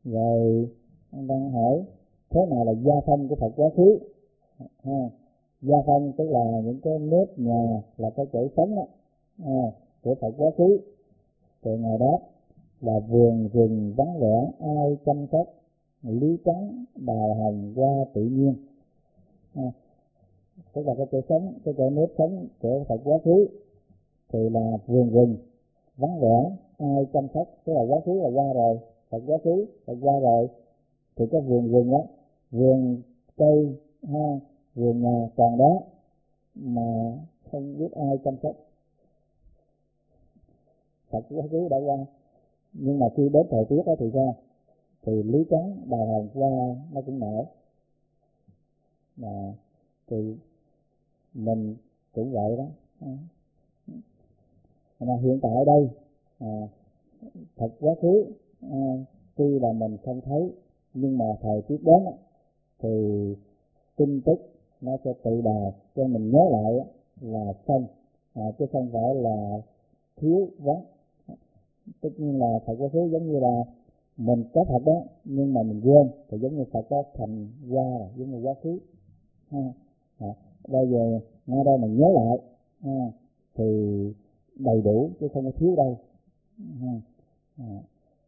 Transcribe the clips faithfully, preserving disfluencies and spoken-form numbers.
Rồi anh đang hỏi thế nào là gia phong của Phật quá khứ. À, gia phong tức là những cái nếp nhà, là cái chỗ sống đó, à, của Phật quá khứ. Từ ngày đó là vườn rừng vắng vẻ, ai chăm sóc, lý trắng đào hồng hoa tự nhiên. À, tức là cái chỗ sống, cái chỗ nếp sống của Phật quá khứ thì là vườn rừng vắng vẻ, ai chăm sóc, tức là quá khứ là qua rồi, Phật quá khứ Phật qua rồi, thì cái vườn rừng đó, vườn cây ha, vườn nhà còn đó mà không biết ai chăm sóc. Phật quá khứ đã qua, nhưng mà khi đến thời tiết đó thì sao? Thì lý trắng đào hồng hoa nó cũng nở. Mà thì mình cũng vậy đó. Mà hiện tại đây à, Phật quá khứ à, tuy là mình không thấy, nhưng mà thời tiết đến thì tin tức nó sẽ tự đà cho mình nhớ lại là xong, à, chứ không phải là thiếu vắng. Tất nhiên là Phật quá khứ giống như là mình có Phật đó, nhưng mà mình quên thì giống như Phật đó thành qua là giống như quá khứ. Ha. À, bây giờ ngay đây mình nhớ lại ha, thì đầy đủ chứ không có thiếu đâu. Ha. À.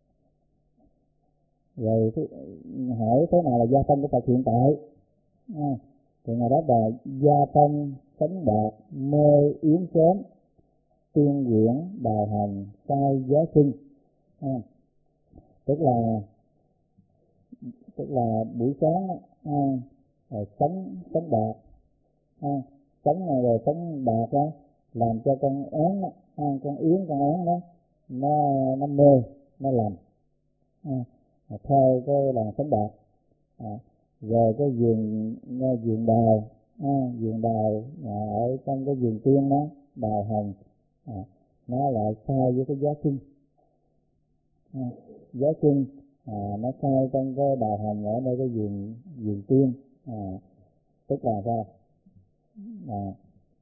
Rồi thứ, hỏi thế nào là gia phong của Phật hiện tại. À, thì ngày đó là gia phong sống bạc, mê yến sớm, tiên quyển đào hồng sai gió xuân. À, tức là tức là buổi sáng à, rồi sống sống bạc, à, sống này rồi sống bạc đó, làm cho con én à, con yến con én đó nó nó mê nó làm à, theo cái làn sống bạc. À, rồi cái vườn vườn đào à, vườn đào à, ở trong cái vườn tiên đó đào hồng à, nó lại sai với cái gió xuân. À, gió xuân à, nó sai trong cái đào hồng ở đây cái vườn vườn tiên. À, tức là sao? À,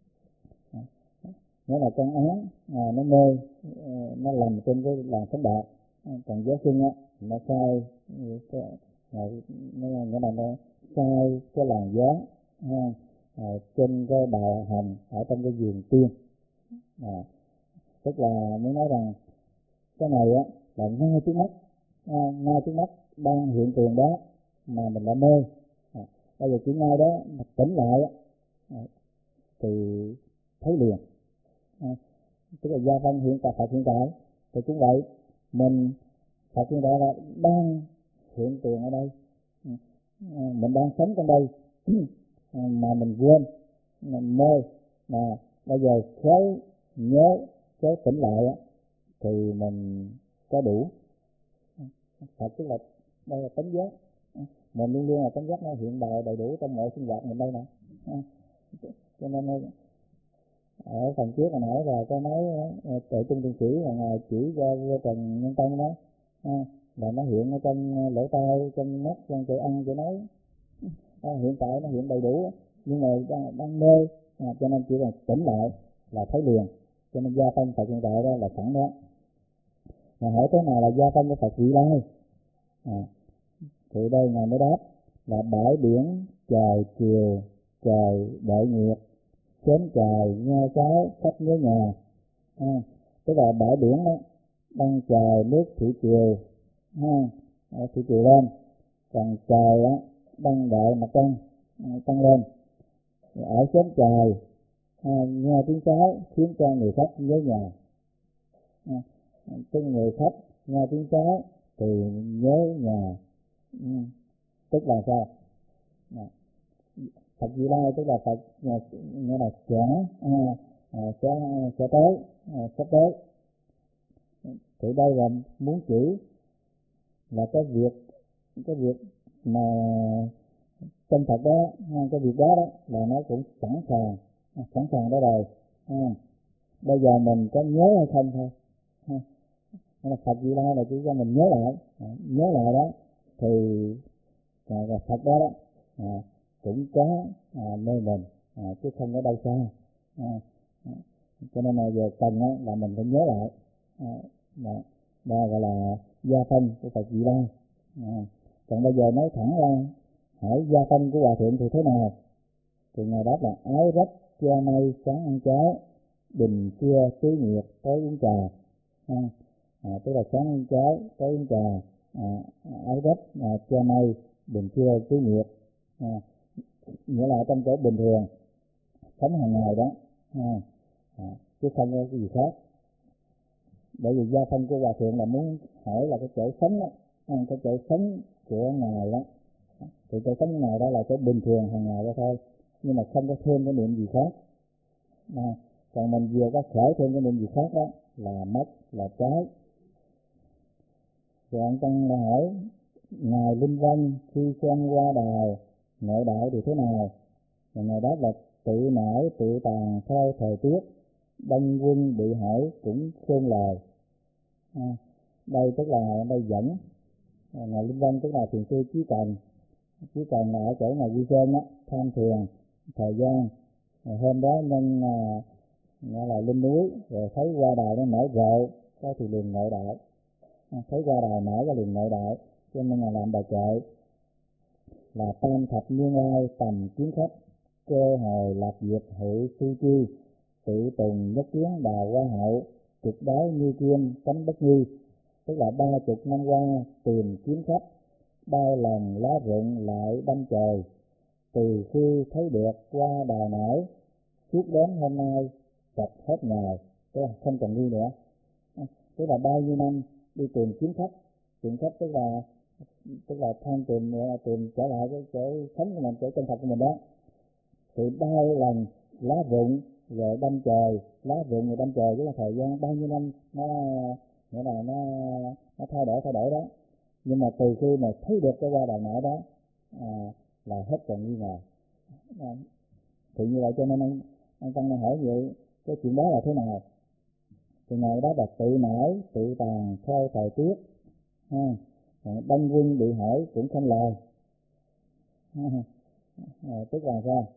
nghĩa là con én à, nó mê nó làm trên cái làn sóng bạc, còn gió xuân á nó sai cái nó nghĩa là nó sai cái làn gió ha, à, trên cái đào hồng ở trong cái vườn tiên. À, tức là muốn nói rằng cái này á là ngay trước mắt, à, ngay trước mắt đang hiện tiền đó mà mình lại mê. À, bây giờ chỉ ngay đó mà tỉnh lại à, thì thấy liền. À, tức là gia phong hiện tại Phật hiện tại thì cũng vậy, mình Phật hiện tại là đang hiện tiền ở đây, à, mình đang sống trong đây à, mà mình quên, mình mê, mà bây giờ khéo nhớ khéo tỉnh lại á, thì mình có đủ. Phật tức là đây là tánh giác, mình luôn luôn là tánh giác nó hiện đại đầy đủ trong mọi sinh hoạt mình đây nè. À, cho nên ở phần trước hồi nãy là có nói Tuệ Trung Tiên Sĩ là ngài chỉ cho vua Trần Nhân Tông đó, à, là nó hiện ở trong lỗ tai, trong mắt, trong chỗ ăn, chỗ nói. À, hiện tại nó hiện đầy đủ, nhưng mà đang, đang mê, à, cho nên chỉ cần tỉnh lại là thấy liền. Cho nên gia phong Phật hiện tại đó là sẵn đó. Mà hỏi thế nào là gia phong của Phật vị lai. À, thì đây ngài mới đáp là bãi biển trời chiều, trời đợi nhiệt, sớm trời nghe sáo khách nhớ nhà. À, tức là bãi biển đó đang chờ nước thủy triều, ha, thủy triều lên, còn trời á đang đợi mặt trăng tăng lên. Ở sớm trời à, nghe tiếng sáo khiến cho người khách nhớ nhà. À, cái người khách nghe tiếng sáo thì nhớ nhà. Ừ, tức là sao? À, Phật Vị Lai tức là Phật nghĩa là trẻ à, à, sẽ sẽ tới à, sắp tới. Thì đây là muốn chỉ là cái việc cái việc mà trong Phật đó, cái việc đó đó là nó cũng sẵn sàng sẵn sàng đó rồi. À, bây giờ mình có nhớ hay không thôi. À, là Phật Vị Lai là chỉ cho mình nhớ lại, à, nhớ lại đó thì à, là Phật đó đó à, cũng có à, nơi mình, à, chứ không có đâu xa. À, à, cho nên là giờ cần á, là mình phải nhớ lại. À, đó, đó gọi là gia phong của Phật Vị Lai. À, còn bây giờ nói thẳng ra, hỏi gia phong của hòa thượng thì thế nào? Thì ngài đáp là ái rách cha mây sáng ăn cháo, bình trưa tưới nhiệt tối uống trà. À, à, tức là sáng ăn cháo tối uống trà. À, ái rách à, cha mây bình trưa tưới nhiệt. À, nghĩa là trong chỗ bình thường sống hàng ngày đó. À, à, chứ không có cái gì khác. Bởi vì gia phong của hòa thượng là muốn hỏi là cái chỗ sống đó, cái chỗ sống của ngài đó, thì chỗ sống của ngài đó là chỗ bình thường hàng ngày đó thôi, nhưng mà không có thêm cái niệm gì khác. À, còn mình vừa có khởi thêm cái niệm gì khác đó là mất, là trái. Rồi ông Tăng là hỏi ngài Linh Vân khi xem qua đài nội đạo thì thế nào? Rồi ngài đáp là tự nổi tự tàn theo thời tiết, đông quân bị hỏi cũng khôn lời. À, đây tức là đây dẫn à, ngài Linh Vân tức là thiền sư Chí Cần. Chí Cần là ở chỗ ngài Duy Sơn á, tham thiền thời gian. Rồi hôm đó nhân à, nghĩa là lên núi rồi thấy qua đài nó nổi rộ, cái thì liền nội đạo. À, thấy qua đài nổi cái liền nội đạo, cho nên là làm bài kệ là tam thập niên lai tầm kiến khách, cơ hồi lạc diệt hữu su chi, tự tùng nhất kiến đà hoa hậu, trực đái như kim cánh bất nghi. Tức là ba chục năm qua tìm kiếm khách, bao lần lá rụng lại đâm trời, từ khi thấy được qua đài nổi, suốt đến hôm nay sạch hết ngày, tức là không còn nghi nữa. Tức là bao nhiêu năm đi tìm kiếm khách, tìm khách tức là tức là than tìm tìm trở lại cái chỗ sống của mình, chỗ chân thật của mình đó. Thì bao lần lá rụng rồi đâm trời, lá rụng rồi đâm trời, tức là thời gian bao nhiêu năm nó nghĩa là nó nó thay đổi thay đổi đó. Nhưng mà từ khi mà thấy được cái qua đài nổi đó à, là hết còn nghi ngờ. À, thì như vậy cho nên anh anh Tăng đang hỏi vậy cái chuyện đó là thế nào? Thì ngài đó là tự nổi tự tàn theo thời tiết. Ha, đông quân bị hỏi cũng không lời. À, tức là sao?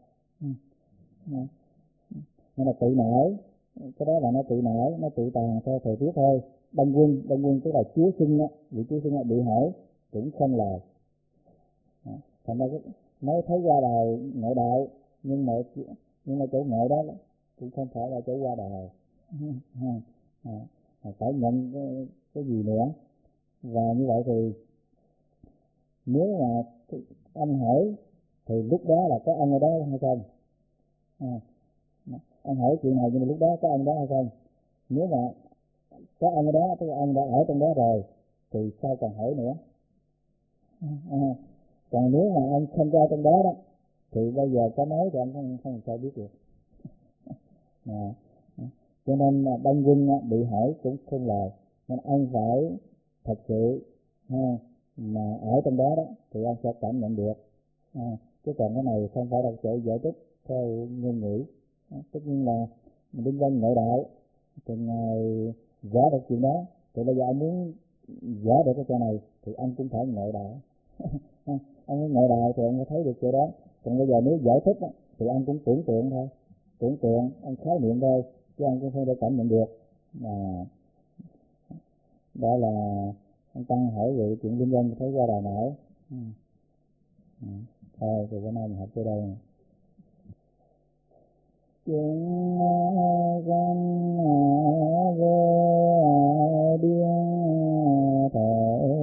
Nó là tự nổi, cái đó là nó tự nổi, nó tự tàn theo thời tiết thôi. Đông quân, đông quân tức là chúa sinh á, vị chúa sinh á bị hỏi cũng không lời. À, thành ra nói thấy qua đài nội đạo, nhưng mà nhưng mà chỗ ngộ đó cũng không phải là chỗ qua đài. À, à, phải nhận cái, cái gì nữa. Và như vậy thì nếu mà anh hỏi thì lúc đó là có ông ở đó hay không? À, anh hỏi chuyện này nhưng mà lúc đó có ông đó hay không? Nếu mà có ông ở đó, tức là ông đã ở trong đó rồi thì sao còn hỏi nữa? À, còn nếu mà anh không ra trong đó đó thì bây giờ có nói thì anh không không sao biết được. À, cho nên là đông quân bị hỏi cũng không lời, nên anh phải thật sự ha, mà ở trong đó đó thì anh sẽ cảm nhận được. À, chứ còn cái này không phải là chỗ giải thích theo ngôn ngữ. À, tất nhiên là Linh Vân nội đạo thì ngài giả được chuyện đó, thì bây giờ anh muốn giả được cái chỗ này thì anh cũng phải nội đạo. Anh muốn nội đạo thì anh mới thấy được chỗ đó. Còn bây giờ nếu giải thích đó, thì anh cũng tưởng tượng thôi, tưởng tượng anh khái niệm thôi, chứ anh cũng không thể cảm nhận được. À, đó là anh Tăng hỏi về chuyện Linh Vân thấy qua đài nổi. Ừ. Ừ. Thôi thì bữa nay mình học tới đây. Chúng con vô biên thể